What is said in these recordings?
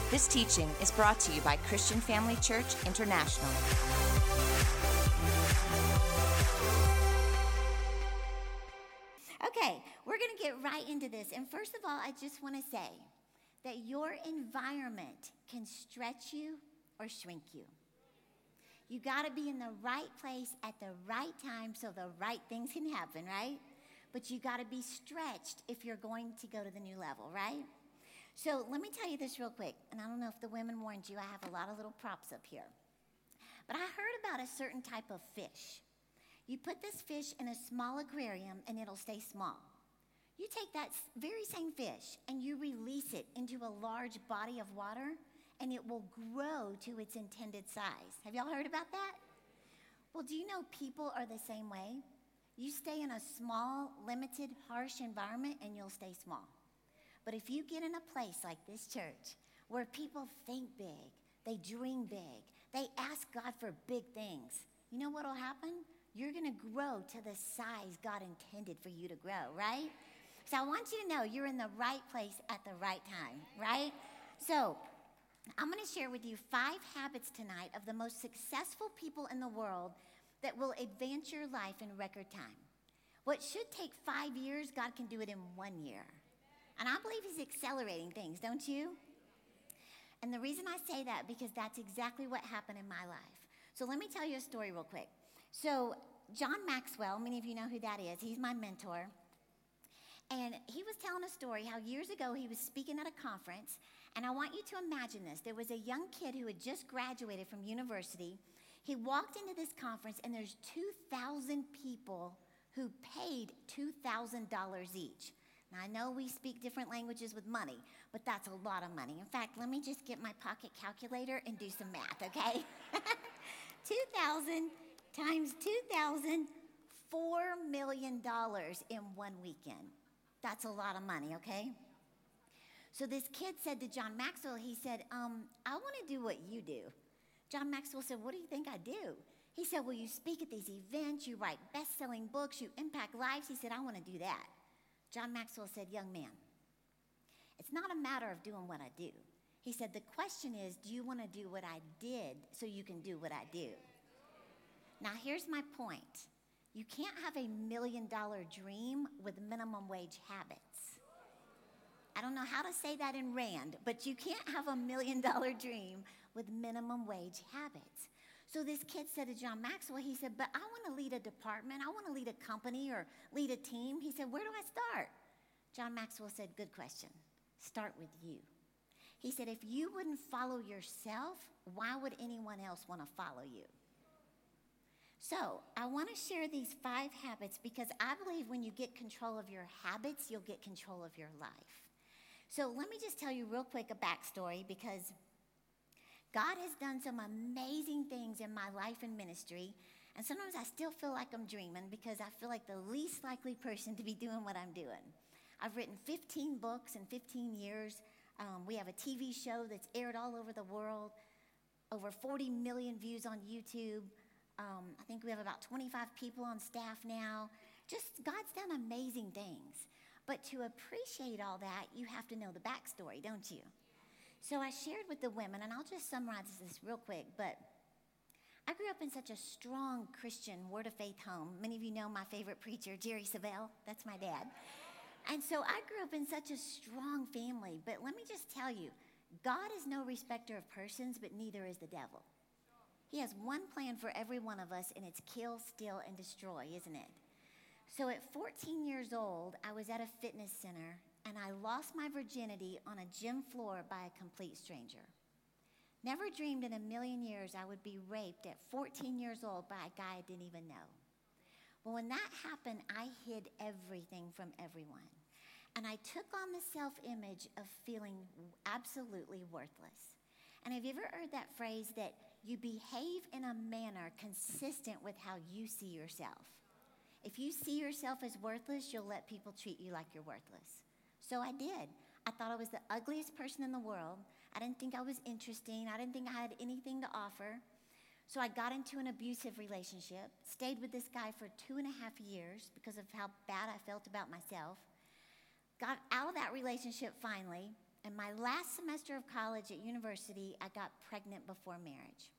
This teaching is brought to you by Christian Family Church International. Okay, we're going to get right into this. And first of all, I just want to say that your environment can stretch you or shrink you. You got to be in the right place at the right time so the right things can happen, right? But you got to be stretched if you're going to go to the new level, right? So let me tell you this real quick, and I don't know if the women warned you, I have a lot of little props up here. But I heard about a certain type of fish. You put this fish in a small aquarium and it'll stay small. You take that very same fish and you release it into a large body of water and it will grow to its intended size. Have y'all heard about that? Well, do you know people are the same way? You stay in a small, limited, harsh environment and you'll stay small. But if you get in a place like this church where people think big, they dream big, they ask God for big things, you know what will happen? You're going to grow to the size God intended for you to grow, right? So I want you to know you're in the right place at the right time, right? So I'm going to share with you 5 habits tonight of the most successful people in the world that will advance your life in record time. What should take 5 years, God can do it in 1 year. And I believe he's accelerating things, don't you? And the reason I say that, because that's exactly what happened in my life. So let me tell you a story real quick. So John Maxwell, many of you know who that is. He's my mentor. And he was telling a story how years ago he was speaking at a conference. And I want you to imagine this. There was a young kid who had just graduated from university. He walked into this conference and there's 2,000 people who paid $2,000 each. Now, I know we speak different languages with money, but that's a lot of money. In fact, let me just get my pocket calculator and do some math, okay? 2,000 times 2,000, $4 million in 1 weekend. That's a lot of money, okay? So this kid said to John Maxwell, he said, I want to do what you do. John Maxwell said, what do you think I do? He said, well, you speak at these events, you write best-selling books, you impact lives. He said, I want to do that. John Maxwell said, young man, it's not a matter of doing what I do. He said, the question is, do you want to do what I did so you can do what I do? Now, here's my point. You can't have a $1 million dream with minimum wage habits. I don't know how to say that in Rand, but you can't have a $1 million dream with minimum wage habits. So this kid said to John Maxwell, he said, but I want to lead a department. I want to lead a company or lead a team. He said, where do I start? John Maxwell said, good question. Start with you. He said, if you wouldn't follow yourself, why would anyone else want to follow you? So I want to share these 5 habits because I believe when you get control of your habits, you'll get control of your life. So let me just tell you real quick a backstory because God has done some amazing things in my life and ministry, and sometimes I still feel like I'm dreaming because I feel like the least likely person to be doing what I'm doing. I've written 15 books in 15 years. We have a TV show that's aired all over the world, over 40 million views on YouTube. I think we have about 25 people on staff now. Just God's done amazing things. But to appreciate all that, you have to know the backstory, don't you? So I shared with the women, and I'll just summarize this real quick, but I grew up in such a strong Christian Word of Faith home. Many of you know my favorite preacher, Jerry Savelle. That's my dad. And so I grew up in such a strong family, but let me just tell you, God is no respecter of persons, but neither is the devil. He has one plan for every one of us, and it's kill, steal, and destroy, isn't it? So at 14 years old, I was at a fitness center, and I lost my virginity on a gym floor by a complete stranger. Never dreamed in a million years I would be raped at 14 years old by a guy I didn't even know. Well, when that happened, I hid everything from everyone. And I took on the self-image of feeling absolutely worthless. And have you ever heard that phrase that you behave in a manner consistent with how you see yourself? If you see yourself as worthless, you'll let people treat you like you're worthless. So I did. I thought I was the ugliest person in the world. I didn't think I was interesting. I didn't think I had anything to offer. So I got into an abusive relationship, stayed with this guy for 2.5 years because of how bad I felt about myself. Got out of that relationship finally, In my last semester of college at university, I got pregnant before marriage.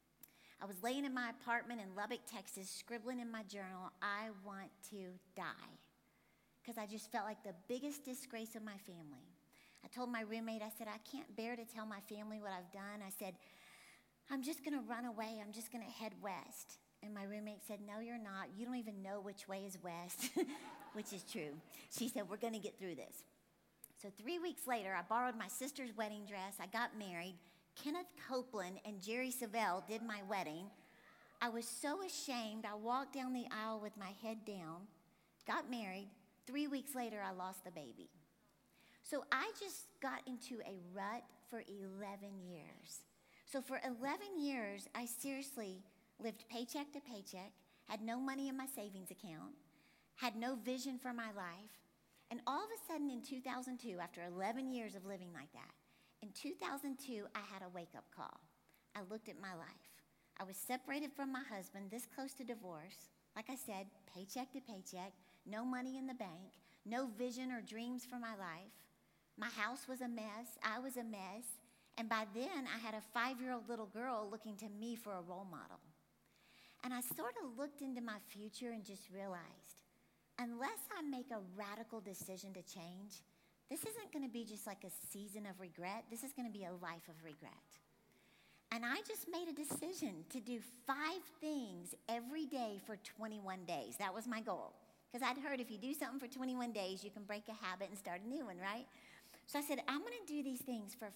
I was laying in my apartment in Lubbock, Texas, scribbling in my journal, I want to die. Because I just felt like the biggest disgrace of my family. I told my roommate, I said, I can't bear to tell my family what I've done. I said, I'm just going to run away. I'm just going to head west. And my roommate said, no, you're not. You don't even know which way is west, which is true. She said, we're going to get through this. So 3 weeks later, I borrowed my sister's wedding dress. I got married. Kenneth Copeland and Jerry Savelle did my wedding. I was so ashamed. I walked down the aisle with my head down, got married. 3 weeks later, I lost the baby. So I just got into a rut for 11 years. So for 11 years, I seriously lived paycheck to paycheck, had no money in my savings account, had no vision for my life. And all of a sudden in 2002, after 11 years of living like that, in 2002, I had a wake-up call. I looked at my life. I was separated from my husband, this close to divorce. Like I said, paycheck to paycheck, no money in the bank, no vision or dreams for my life. My house was a mess. I was a mess. And by then, I had a 5-year-old little girl looking to me for a role model. And I sort of looked into my future and just realized, unless I make a radical decision to change, this isn't going to be just like a season of regret. This is going to be a life of regret. And I just made a decision to do 5 things every day for 21 days. That was my goal. Because I'd heard if you do something for 21 days, you can break a habit and start a new one, right? So I said, I'm going to do these things for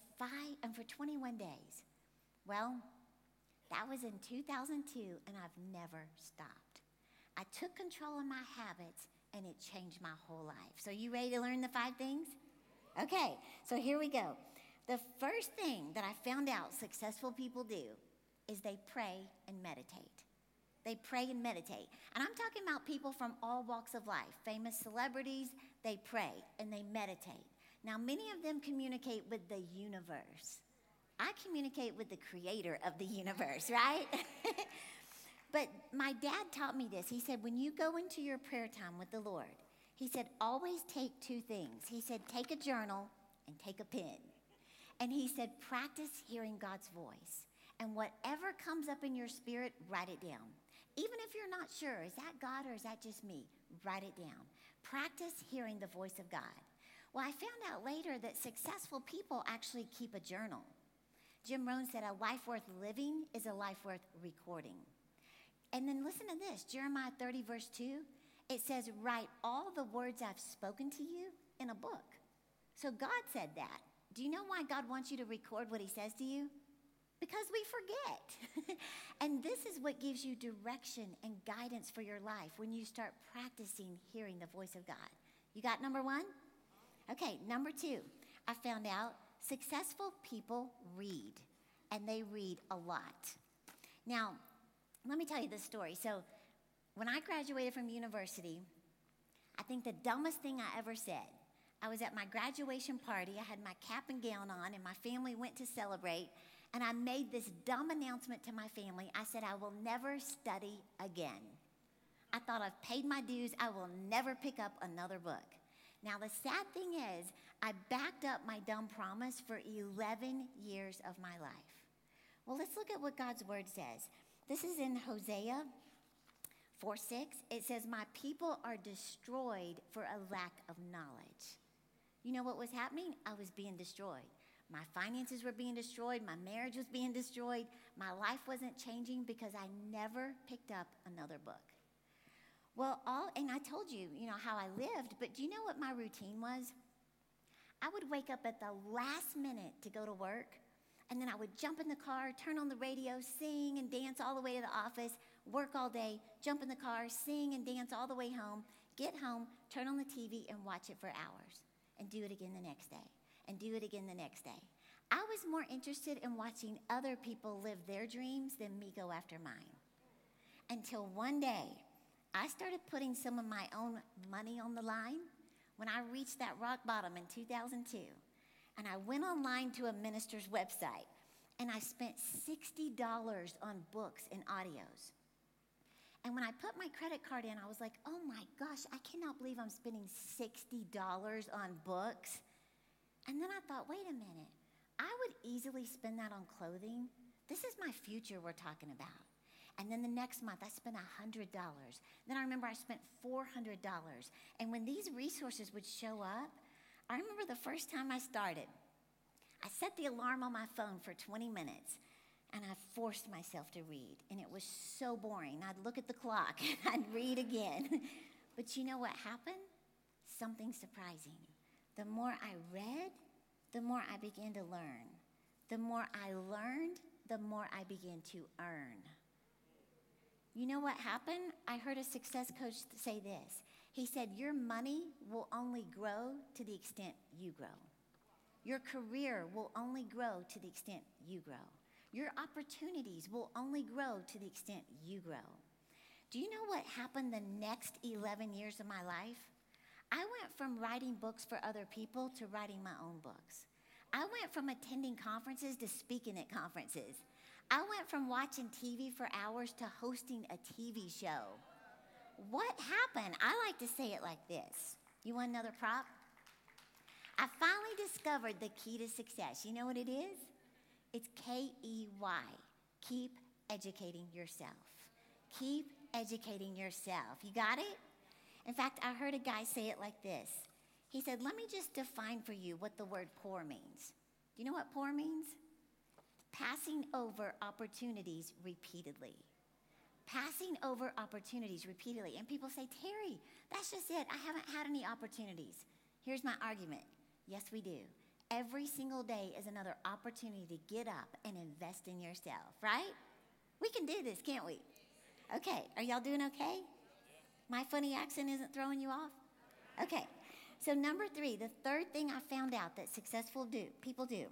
21 days. Well, that was in 2002, and I've never stopped. I took control of my habits, and it changed my whole life. So you ready to learn the 5 things? Okay, so here we go. The first thing that I found out successful people do is they pray and meditate. They pray and meditate. And I'm talking about people from all walks of life. Famous celebrities, they pray and they meditate. Now, many of them communicate with the universe. I communicate with the creator of the universe, right? But my dad taught me this. He said, when you go into your prayer time with the Lord, he said, always take 2 things. He said, take a journal and take a pen. And he said, practice hearing God's voice. And whatever comes up in your spirit, write it down. Even if you're not sure, is that God or is that just me? Write it down. Practice hearing the voice of God. Well, I found out later that successful people actually keep a journal. Jim Rohn said, a life worth living is a life worth recording. And then listen to this, Jeremiah 30, verse 2, it says, write all the words I've spoken to you in a book. So God said that. Do you know why God wants you to record what he says to you? Because we forget. And this is what gives you direction and guidance for your life when you start practicing hearing the voice of God. You got number 1? Okay, number 2, I found out successful people read, and they read a lot. Now, let me tell you this story. So when I graduated from university, I think the dumbest thing I ever said, I was at my graduation party. I had my cap and gown on, and my family went to celebrate, and I made this dumb announcement to my family. I said, I will never study again. I thought I've paid my dues. I will never pick up another book. Now, the sad thing is, I backed up my dumb promise for 11 years of my life. Well, let's look at what God's word says. This is in Hosea 4:6. It says, my people are destroyed for a lack of knowledge. You know what was happening? I was being destroyed. My finances were being destroyed. My marriage was being destroyed. My life wasn't changing because I never picked up another book. Well, and I told you, how I lived, but do you know what my routine was? I would wake up at the last minute to go to work, and then I would jump in the car, turn on the radio, sing and dance all the way to the office, work all day, jump in the car, sing and dance all the way home, get home, turn on the TV and watch it for hours, and do it again the next day, and do it again the next day. I was more interested in watching other people live their dreams than me go after mine. Until one day, I started putting some of my own money on the line when I reached that rock bottom in 2002. And I went online to a minister's website, and I spent $60 on books and audios. And when I put my credit card in, I was like, oh my gosh, I cannot believe I'm spending $60 on books. And then I thought, wait a minute. I would easily spend that on clothing. This is my future we're talking about. And then the next month, I spent $100. Then I remember I spent $400. And when these resources would show up, I remember the first time I started, I set the alarm on my phone for 20 minutes, and I forced myself to read. And it was so boring. I'd look at the clock, and I'd read again. But you know what happened? Something surprising. The more I read, the more I began to learn. The more I learned, the more I began to earn. You know what happened? I heard a success coach say this. He said, your money will only grow to the extent you grow. Your career will only grow to the extent you grow. Your opportunities will only grow to the extent you grow. Do you know what happened the next 11 years of my life? I went from writing books for other people to writing my own books. I went from attending conferences to speaking at conferences. I went from watching TV for hours to hosting a TV show. What happened? I like to say it like this. You want another prop? I finally discovered the key to success. You know what it is? It's KEY. Keep educating yourself. Keep educating yourself. You got it? In fact, I heard a guy say it like this. He said, let me just define for you what the word poor means. Do you know what poor means? Passing over opportunities repeatedly. Passing over opportunities repeatedly. And people say, Terry, that's just it. I haven't had any opportunities. Here's my argument. Yes, we do. Every single day is another opportunity to get up and invest in yourself, right? We can do this, can't we? Okay, are y'all doing okay? My funny accent isn't throwing you off? Okay, so number 3, the third thing I found out that successful people do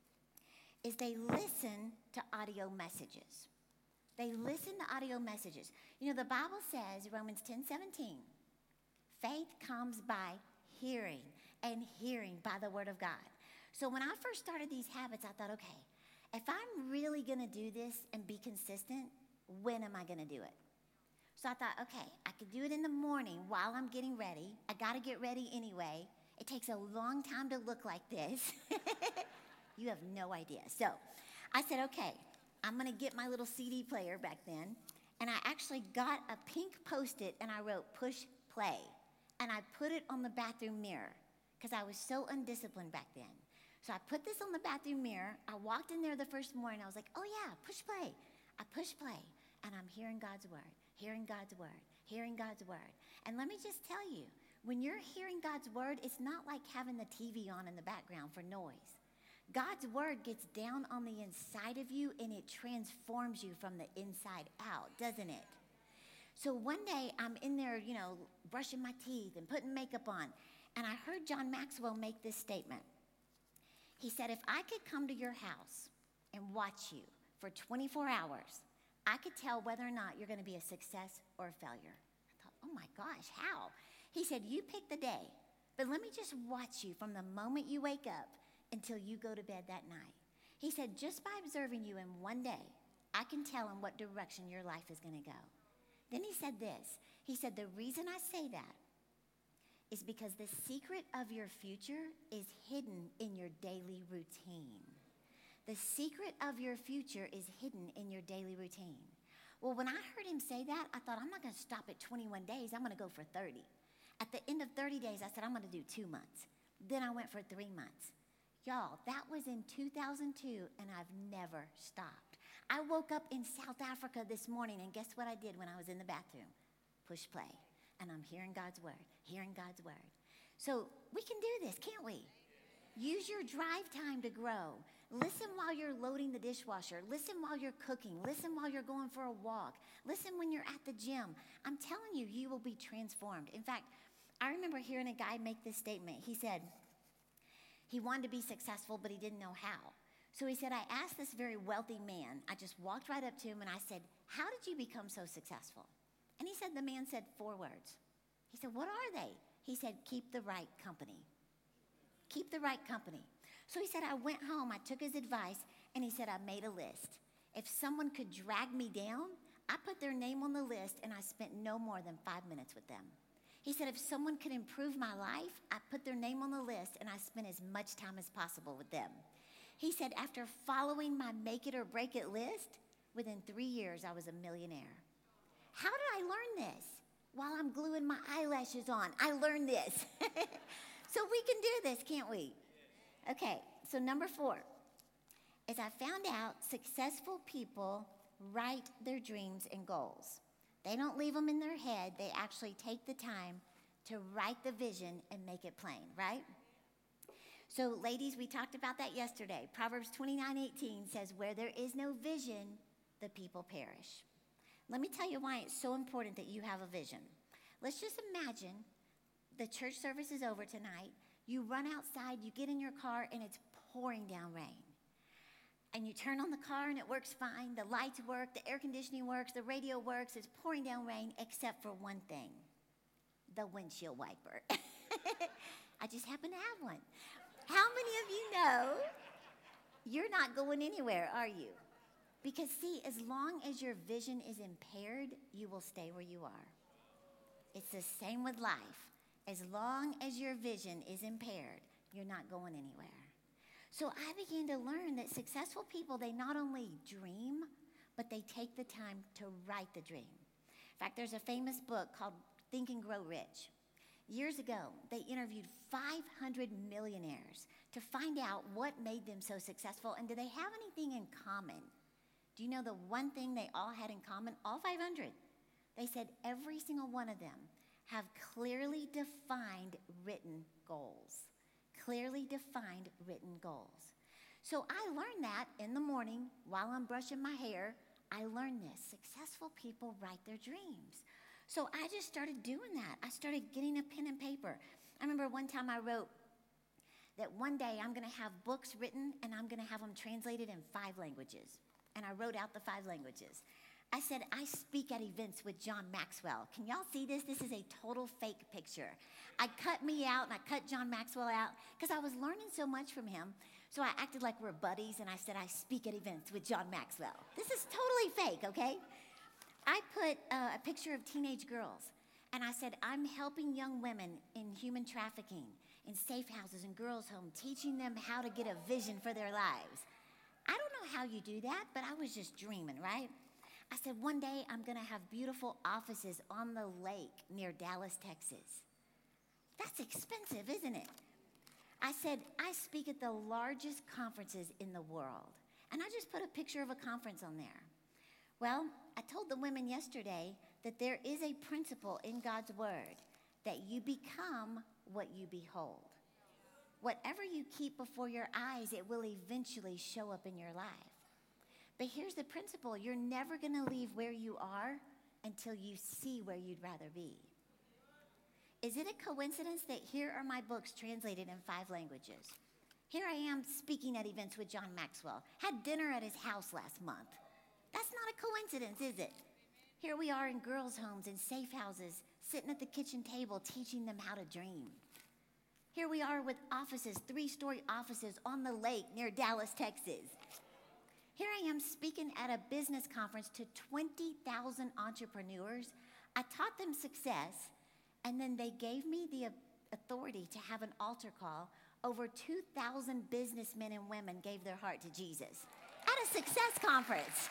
is they listen to audio messages. They listen to audio messages. You know, the Bible says, Romans 10:17, faith comes by hearing, and hearing by the word of God. So when I first started these habits, I thought, okay, if I'm really going to do this and be consistent, when am I going to do it? So I thought, okay, I could do it in the morning while I'm getting ready. I got to get ready anyway. It takes a long time to look like this. You have no idea. So I said, okay, I'm going to get my little CD player back then. And I actually got a pink Post-it and I wrote push play. And I put it on the bathroom mirror because I was so undisciplined back then. So I put this on the bathroom mirror. I walked in there the first morning. I was like, oh yeah, push play. I push play and I'm hearing God's word, hearing God's word, hearing God's word. And let me just tell you, when you're hearing God's word, it's not like having the TV on in the background for noise. God's word gets down on the inside of you and it transforms you from the inside out, doesn't it? So one day I'm in there, brushing my teeth and putting makeup on, and I heard John Maxwell make this statement. He said, if I could come to your house and watch you for 24 hours, I could tell whether or not you're going to be a success or a failure. I thought, oh my gosh, how? He said, you pick the day, but let me just watch you from the moment you wake up until you go to bed that night. He said, just by observing you in one day, I can tell in what direction your life is going to go. Then he said this. He said, the reason I say that is because the secret of your future is hidden in your daily routine. The secret of your future is hidden in your daily routine. Well, when I heard him say that, I thought, I'm not going to stop at 21 days. I'm going to go for 30. At the end of 30 days, I said, I'm going to do 2 months. Then I went for 3 months. Y'all, that was in 2002, and I've never stopped. I woke up in South Africa this morning, and guess what I did when I was in the bathroom? Push play. And I'm hearing God's word, hearing God's word. So we can do this, can't we? Use your drive time to grow. Listen while you're loading the dishwasher. Listen while you're cooking. Listen while you're going for a walk. Listen when you're at the gym. I'm telling you, you will be transformed. In fact, I remember hearing a guy make this statement. He said he wanted to be successful, but he didn't know how. So he said, I asked this very wealthy man. I just walked right up to him and I said, how did you become so successful? And he said, the man said 4 words. He said, what are they? He said, keep the right company. Keep the right company. So he said, I went home, I took his advice, and he said, I made a list. If someone could drag me down, I put their name on the list, and I spent no more than 5 minutes with them. He said, if someone could improve my life, I put their name on the list and I spent as much time as possible with them. He said, after following my make it or break it list, within 3 years, I was a millionaire. How did I learn this? While I'm gluing my eyelashes on, I learned this. So we can do this, can't we? Okay, so number 4 is I found out successful people write their dreams and goals. They don't leave them in their head. They actually take the time to write the vision and make it plain, right? So ladies, we talked about that yesterday. Proverbs 29:18 says, where there is no vision, the people perish. Let me tell you why it's so important that you have a vision. Let's just imagine the church service is over tonight. You run outside, you get in your car, and it's pouring down rain. And you turn on the car and it works fine. The lights work, the air conditioning works, the radio works. It's pouring down rain except for one thing, the windshield wiper. I just happen to have one. How many of you know you're not going anywhere, are you? Because see, as long as your vision is impaired, you will stay where you are. It's the same with life. As long as your vision is impaired, you're not going anywhere. So I began to learn that successful people, they not only dream, but they take the time to write the dream. In fact, there's a famous book called Think and Grow Rich. Years ago, they interviewed 500 millionaires to find out what made them so successful and do they have anything in common. Do you know the one thing they all had in common? All 500. They said every single one of them have clearly defined written goals. Clearly defined written goals. So I learned that in the morning while I'm brushing my hair. I learned this. Successful people write their dreams. So I just started doing that. I started getting a pen and paper. I remember one time I wrote that one day I'm going to have books written and I'm going to have them translated in 5 languages. And I wrote out the 5 languages. I said, I speak at events with John Maxwell. Can y'all see this? This is a total fake picture. I cut me out and I cut John Maxwell out because I was learning so much from him. So I acted like we're buddies and I said, I speak at events with John Maxwell. This is totally fake, okay? I put a picture of teenage girls and I said, I'm helping young women in human trafficking, in safe houses and girls' home, teaching them how to get a vision for their lives. I don't know how you do that, but I was just dreaming, right? I said, one day I'm going to have beautiful offices on the lake near Dallas, Texas. That's expensive, isn't it? I said, I speak at the largest conferences in the world. And I just put a picture of a conference on there. Well, I told the women yesterday that there is a principle in God's word that you become what you behold. Whatever you keep before your eyes, it will eventually show up in your life. But here's the principle. You're never going to leave where you are until you see where you'd rather be. Is it a coincidence that here are my books translated in 5 languages? Here I am speaking at events with John Maxwell. Had dinner at his house last month. That's not a coincidence, is it? Here we are in girls' homes and safe houses, sitting at the kitchen table, teaching them how to dream. Here we are with offices, 3-story offices on the lake near Dallas, Texas. Here I am speaking at a business conference to 20,000 entrepreneurs. I taught them success, and then they gave me the authority to have an altar call. Over 2,000 businessmen and women gave their heart to Jesus at a success conference.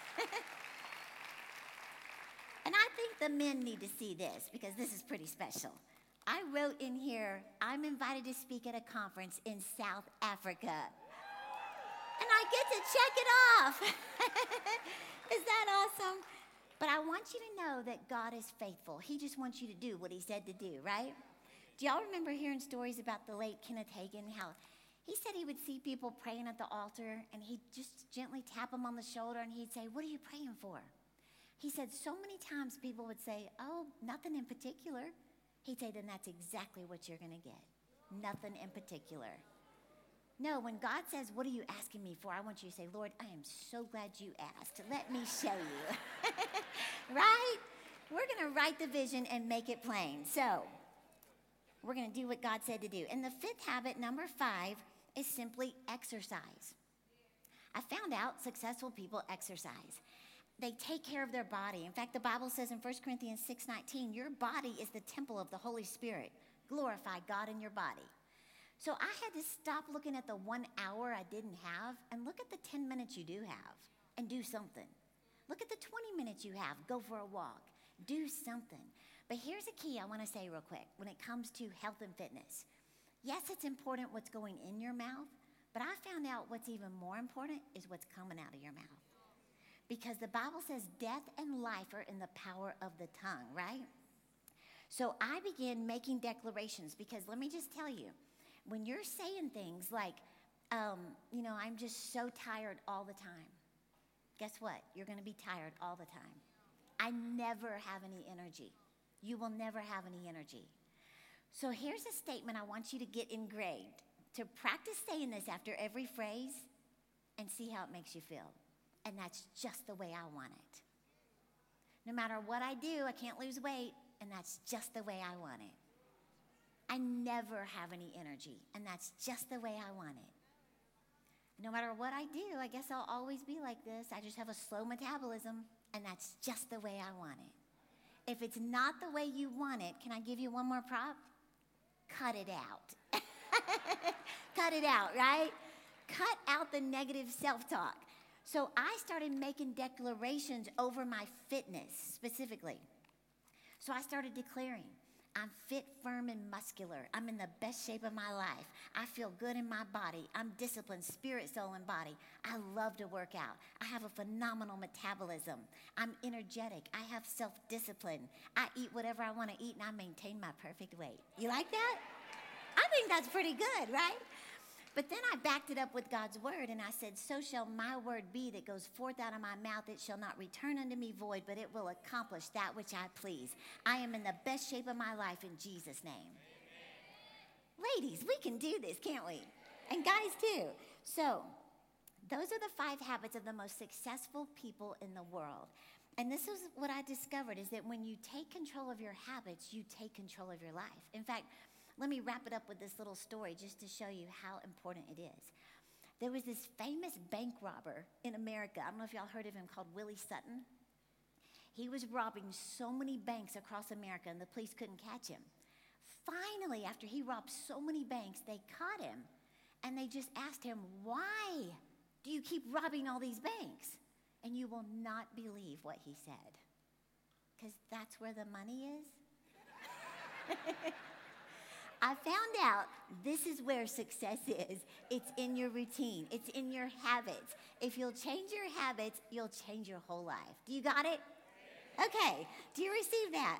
And I think the men need to see this because this is pretty special. I wrote in here, I'm invited to speak at a conference in South Africa. And I get to check it off. Is that awesome? But I want you to know that God is faithful. He just wants you to do what he said to do, right? Do y'all remember hearing stories about the late Kenneth Hagin, how he said he would see people praying at the altar and he'd just gently tap them on the shoulder and he'd say, what are you praying for? He said so many times people would say, oh, nothing in particular. He'd say, then that's exactly what you're going to get. Nothing in particular. No, when God says, what are you asking me for? I want you to say, Lord, I am so glad you asked. Let me show you. Right? We're going to write the vision and make it plain. So we're going to do what God said to do. And the 5th habit, number 5, is simply exercise. I found out successful people exercise. they take care of their body. In fact, the Bible says in 1 Corinthians 6:19, your body is the temple of the Holy Spirit. Glorify God in your body. So I had to stop looking at the 1 hour I didn't have and look at the 10 minutes you do have and do something. Look at the 20 minutes you have. Go for a walk. Do something. But here's a key I want to say real quick when it comes to health and fitness. Yes, it's important what's going in your mouth, but I found out what's even more important is what's coming out of your mouth. Because the Bible says death and life are in the power of the tongue, right? So I began making declarations because let me just tell you, when you're saying things like, I'm just so tired all the time, guess what? You're going to be tired all the time. I never have any energy. You will never have any energy. So here's a statement I want you to get engraved. To practice saying this after every phrase and see how it makes you feel. And that's just the way I want it. No matter what I do, I can't lose weight, and that's just the way I want it. I never have any energy, and that's just the way I want it. No matter what I do, I guess I'll always be like this. I just have a slow metabolism, and that's just the way I want it. If it's not the way you want it, can I give you one more prop? Cut it out. Cut it out, right? Cut out the negative self-talk. So I started making declarations over my fitness specifically. So I started declaring, I'm fit, firm, and muscular. I'm in the best shape of my life. I feel good in my body. I'm disciplined, spirit, soul, and body. I love to work out. I have a phenomenal metabolism. I'm energetic. I have self-discipline. I eat whatever I want to eat, and I maintain my perfect weight. You like that? I think that's pretty good, right? But then I backed it up with God's word, and I said, so shall my word be that goes forth out of my mouth. It shall not return unto me void, but it will accomplish that which I please. I am in the best shape of my life in Jesus' name. Amen. Ladies, we can do this, can't we? And guys too. So those are the 5 habits of the most successful people in the world. And this is what I discovered, is that when you take control of your habits, you take control of your life. In fact, let me wrap it up with this little story just to show you how important it is. There was this famous bank robber in America. I don't know if y'all heard of him, called Willie Sutton. He was robbing so many banks across America, and the police couldn't catch him. Finally, after he robbed so many banks, they caught him, and they just asked him, why do you keep robbing all these banks? And you will not believe what he said. Because that's where the money is. I found out this is where success is. It's in your routine. It's in your habits. If you'll change your habits, you'll change your whole life. Do you got it? Okay. Do you receive that?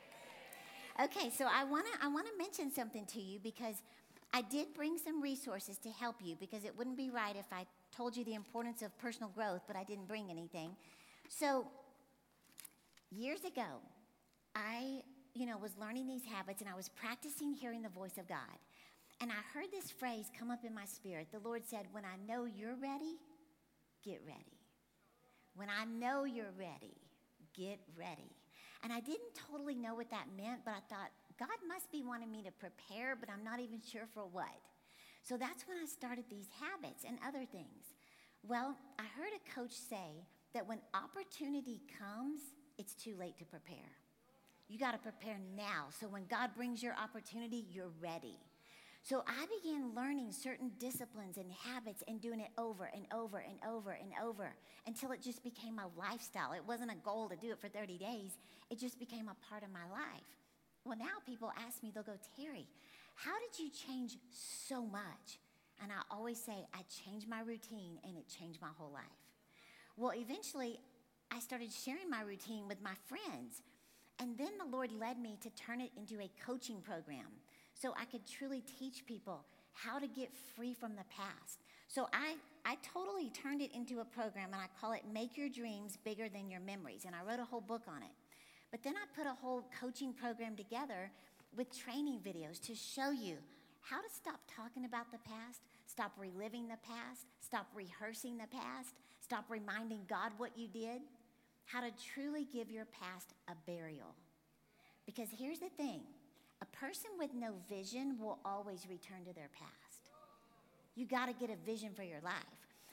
Okay, so I wanna mention something to you, because I did bring some resources to help you, because it wouldn't be right if I told you the importance of personal growth, but I didn't bring anything. So years ago, I was learning these habits, and I was practicing hearing the voice of God. And I heard this phrase come up in my spirit. The Lord said, when I know you're ready, get ready. When I know you're ready, get ready. And I didn't totally know what that meant, but I thought, God must be wanting me to prepare, but I'm not even sure for what. So that's when I started these habits and other things. Well, I heard a coach say that when opportunity comes, it's too late to prepare. You got to prepare now. So when God brings your opportunity, you're ready. So I began learning certain disciplines and habits and doing it over and over and over and over until it just became a lifestyle. It wasn't a goal to do it for 30 days. It just became a part of my life. Well, now people ask me, they'll go, Terry, how did you change so much? And I always say, I changed my routine, and it changed my whole life. Well, eventually, I started sharing my routine with my friends. And then the Lord led me to turn it into a coaching program so I could truly teach people how to get free from the past. So I totally turned it into a program, and I call it Make Your Dreams Bigger Than Your Memories. And I wrote a whole book on it. But then I put a whole coaching program together with training videos to show you how to stop talking about the past, stop reliving the past, stop rehearsing the past, stop reminding God what you did. How to truly give your past a burial. Because here's the thing, a person with no vision will always return to their past. You got to get a vision for your life.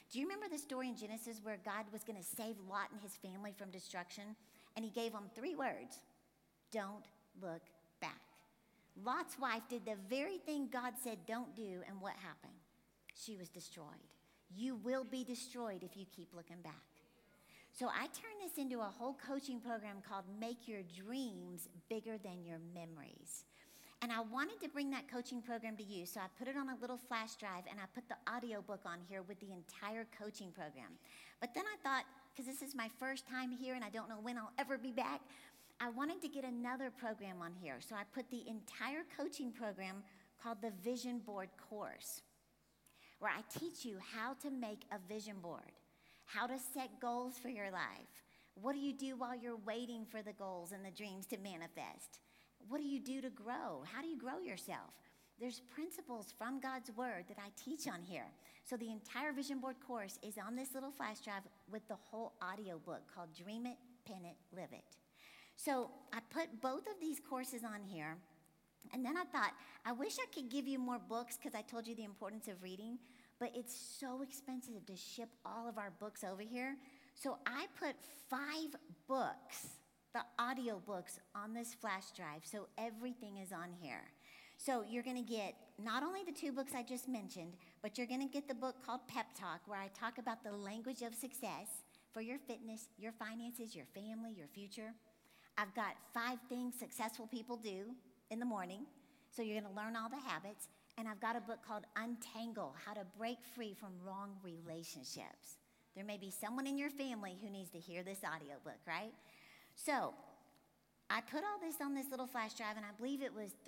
Do you remember the story in Genesis where God was going to save Lot and his family from destruction? And he gave them 3 words: don't look back. Lot's wife did the very thing God said don't do, and what happened? She was destroyed. You will be destroyed if you keep looking back. So I turned this into a whole coaching program called Make Your Dreams Bigger Than Your Memories. And I wanted to bring that coaching program to you, so I put it on a little flash drive, and I put the audio book on here with the entire coaching program. But then I thought, because this is my first time here and I don't know when I'll ever be back, I wanted to get another program on here. So I put the entire coaching program called the Vision Board course, where I teach you how to make a vision board, how to set goals for your life. What do you do while you're waiting for the goals and the dreams to manifest? What do you do to grow? How do you grow yourself? There's principles from God's word that I teach on here. So the entire vision board course is on this little flash drive with the whole audio book called Dream It, Pin It, Live It. So I put both of these courses on here, and then I thought, I wish I could give you more books because I told you the importance of reading, but it's so expensive to ship all of our books over here. So I put 5 books, the audio books, on this flash drive, so everything is on here. So you're going to get not only the 2 books I just mentioned, but you're going to get the book called Pep Talk, where I talk about the language of success for your fitness, your finances, your family, your future. I've got 5 things successful people do in the morning, so you're going to learn all the habits. And I've got a book called Untangle, How to Break Free from Wrong Relationships. There may be someone in your family who needs to hear this audiobook, right? So I put all this on this little flash drive, and I believe it was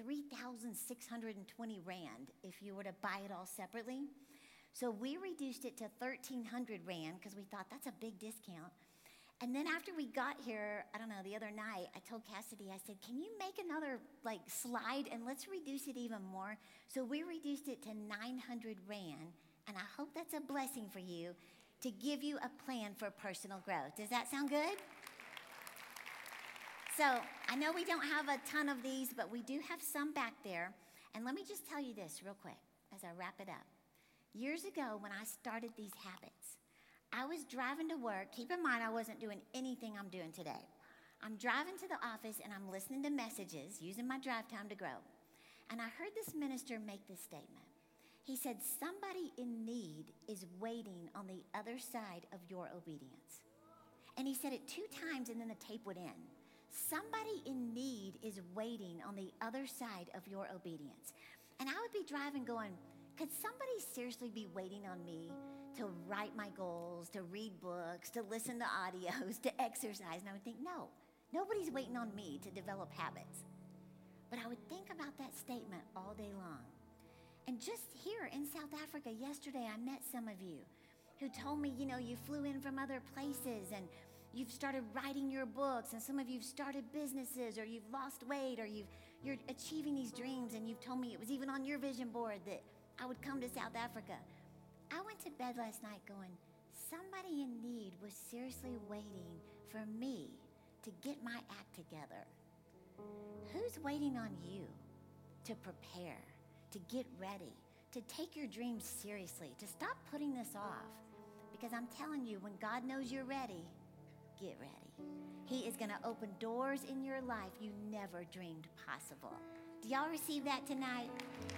3,620 Rand if you were to buy it all separately. So we reduced it to 1,300 Rand because we thought that's a big discount. And then after we got here, I don't know, the other night, I told Cassidy, I said, can you make another slide and let's reduce it even more? So we reduced it to 900 Rand, and I hope that's a blessing for you to give you a plan for personal growth. Does that sound good? So I know we don't have a ton of these, but we do have some back there. And let me just tell you this real quick as I wrap it up. Years ago, when I started these habits, I was driving to work. Keep in mind, I wasn't doing anything I'm doing today. I'm driving to the office, and I'm listening to messages, using my drive time to grow. And I heard this minister make this statement. He said, somebody in need is waiting on the other side of your obedience. And he said it 2 times, and then the tape would end. Somebody in need is waiting on the other side of your obedience. And I would be driving going, could somebody seriously be waiting on me to write my goals, to read books, to listen to audios, to exercise? And I would think, no, nobody's waiting on me to develop habits. But I would think about that statement all day long. And just here in South Africa yesterday, I met some of you who told me, you flew in from other places and you've started writing your books, and some of you've started businesses, or you've lost weight, or you're achieving these dreams, and you've told me it was even on your vision board that I would come to South Africa. I went to bed last night going, somebody in need was seriously waiting for me to get my act together. Who's waiting on you to prepare, to get ready, to take your dreams seriously, to stop putting this off? Because I'm telling you, when God knows you're ready, get ready. He is going to open doors in your life you never dreamed possible. Do y'all receive that tonight?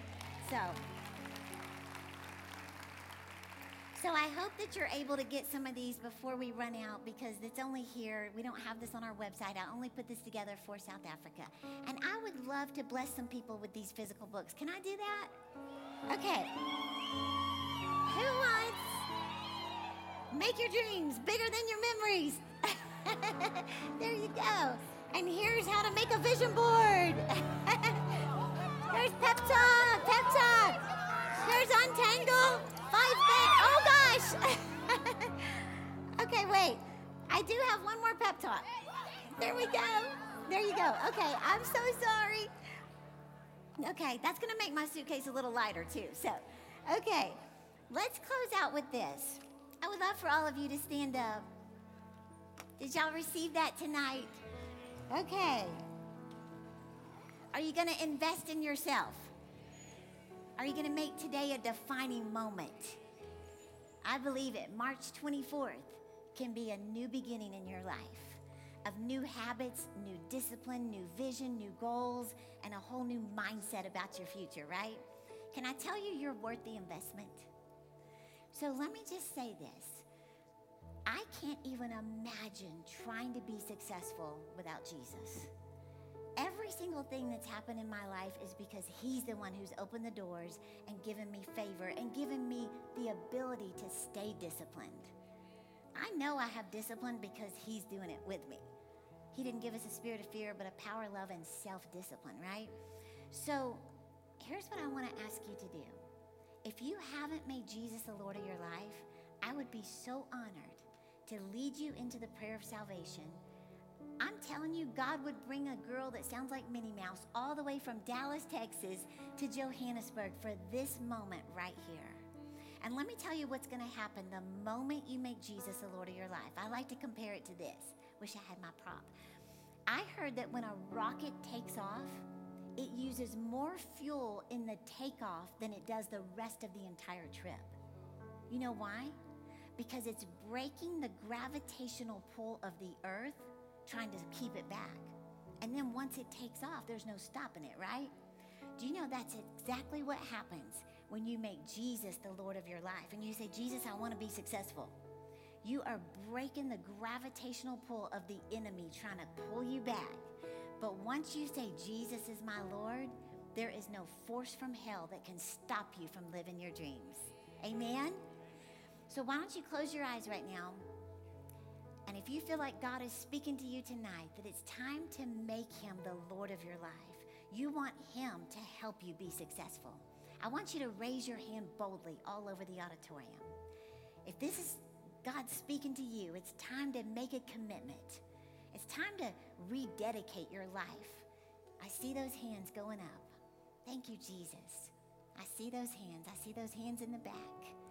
So I hope that you're able to get some of these before we run out, because it's only here. We don't have this on our website. I only put this together for South Africa. And I would love to bless some people with these physical books. Can I do that? Okay. Who wants Make Your Dreams Bigger Than Your Memories? There you go. And here's how to make a vision board. There's Pep Talk, Pep Talk. There's Untangle. 5 things. Oh gosh. Okay, wait. I do have one more Pep Talk. There we go. There you go. Okay, I'm so sorry. Okay, that's gonna make my suitcase a little lighter too. So, okay, let's close out with this. I would love for all of you to stand up. Did y'all receive that tonight? Okay. Are you going to invest in yourself? Are you going to make today a defining moment? I believe it. March 24th can be a new beginning in your life of new habits, new discipline, new vision, new goals, and a whole new mindset about your future, right? Can I tell you you're worth the investment? So let me just say this. I can't even imagine trying to be successful without Jesus. Every single thing that's happened in my life is because he's the one who's opened the doors and given me favor and given me the ability to stay disciplined. I know I have discipline because he's doing it with me. He didn't give us a spirit of fear, but a power, love, and self-discipline, right? So here's what I want to ask you to do. If you haven't made Jesus the Lord of your life, I would be so honored to lead you into the prayer of salvation. I'm telling you, God would bring a girl that sounds like Minnie Mouse all the way from Dallas, Texas to Johannesburg for this moment right here. And let me tell you what's going to happen the moment you make Jesus the Lord of your life. I like to compare it to this. Wish I had my prop. I heard that when a rocket takes off, it uses more fuel in the takeoff than it does the rest of the entire trip. You know why? Because it's breaking the gravitational pull of the earth, trying to keep it back. And then once it takes off, there's no stopping it, right? Do you know that's exactly what happens when you make Jesus the Lord of your life? And you say, Jesus, I want to be successful. You are breaking the gravitational pull of the enemy trying to pull you back. But once you say, Jesus is my Lord, there is no force from hell that can stop you from living your dreams. Amen? So why don't you close your eyes right now? And if you feel like God is speaking to you tonight, that it's time to make him the Lord of your life. You want him to help you be successful. I want you to raise your hand boldly all over the auditorium. If this is God speaking to you, it's time to make a commitment. It's time to rededicate your life. I see those hands going up. Thank you, Jesus. I see those hands. I see those hands in the back.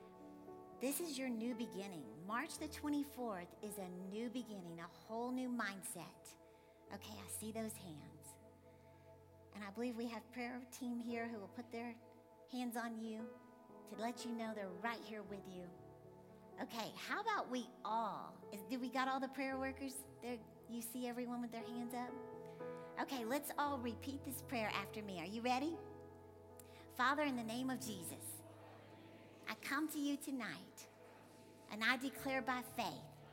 This is your new beginning. March the 24th is a new beginning, a whole new mindset. Okay, I see those hands. And I believe we have prayer team here who will put their hands on you to let you know they're right here with you. Okay, how about we all, do we got all the prayer workers there? You see everyone with their hands up? Okay, let's all repeat this prayer after me. Are you ready? Father, in the name of Jesus, I come to you tonight, and I declare by faith,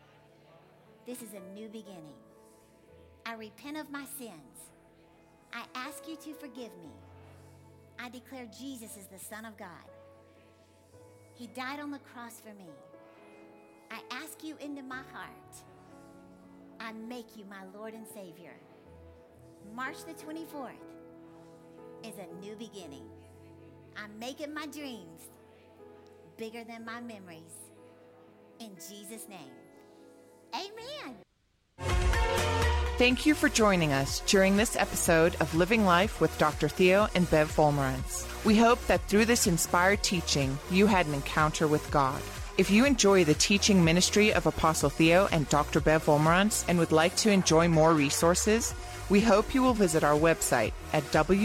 this is a new beginning. I repent of my sins. I ask you to forgive me. I declare Jesus is the Son of God. He died on the cross for me. I ask you into my heart. I make you my Lord and Savior. March the 24th is a new beginning. I'm making my dreams bigger than my memories. In Jesus' name, amen. Thank you for joining us during this episode of Living Life with Dr. Theo and Bev Vollmerans. We hope that through this inspired teaching, you had an encounter with God. If you enjoy the teaching ministry of Apostle Theo and Dr. Bev Vollmerans and would like to enjoy more resources, we hope you will visit our website at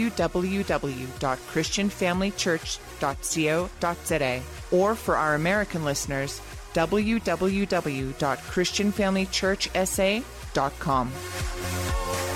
www.christianfamilychurch.co.za, or for our American listeners, www.christianfamilychurchsa.com.